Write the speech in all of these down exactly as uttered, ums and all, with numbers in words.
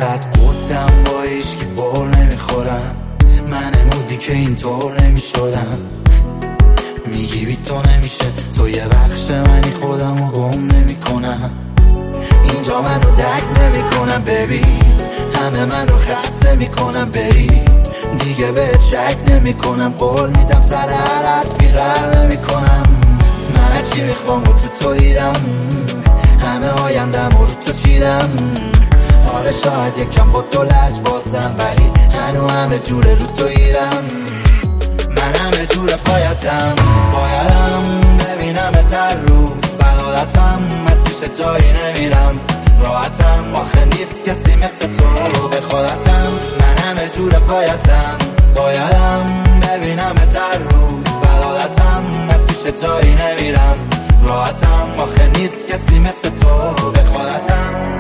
انقدر قدم با هیچکی بار نمیخورم، من مودی که اینطور نمیشدم. میگی بی تو نمیشه، تو یه بخش منی، خودمو گم نمیکنم. اینجا منو درک نمیکنم ببین، همه منو خسته میکنم بری. دیگه بهت شک نمیکنم، قول میدم سر هر حرفی غر نمیکنم. من چی میخوام و تو تو دیدم، همه آیندم رو تو چیدم. آره شاید یکم با تو لج بازم، ولی هنو همه جوره رو تو ایرم. من همه جور پایتم، بایدم ببینم هر روز بغالتم. از پیش جایی نمیرم، راحتم آخه نیست کسی مثل تو به خودتم. من همه جور پایتم، بایدم ببینم هر روز بغالتم. از پیش جایی نمیرم، راحتم آخه نیست کسی مثل تو به خودتم.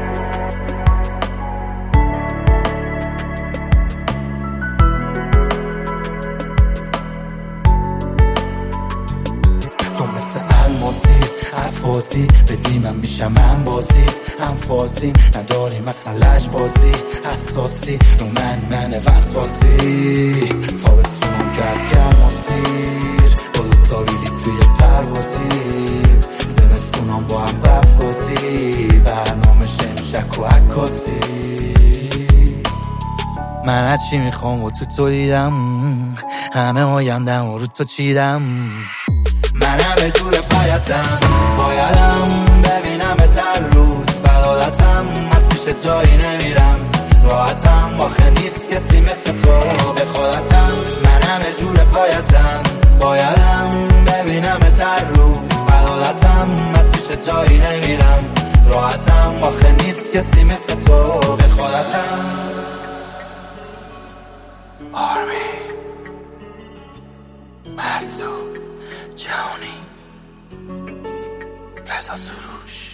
تو مثل الماسی عفاسی بدی من میشم من بازی هم فازی نداری مثل لج بازی حساسی رو من من وسواسی تا بسونم که از گرماسیر با دو تا بیلی توی پروازی زمستونم با هم بفازی برنامه شمشک و عکاسی. من از چی میخوام و تو تو دیدم، همه آیندم رو تو چیدم. من همه جور پایتم، بایدم ببینم هر روز بغالتم. از پیش جایی نمیرم، راحتم آخه نیست کسی مثل تو به خودتم. من همه جور پایتم، بایدم ببینم هر روز بغالتم. از پیش جایی نمیرم، راحتم آخه نیست کسی مثل تو به خودتم. آرمی مسعود جهانی رضا سروش.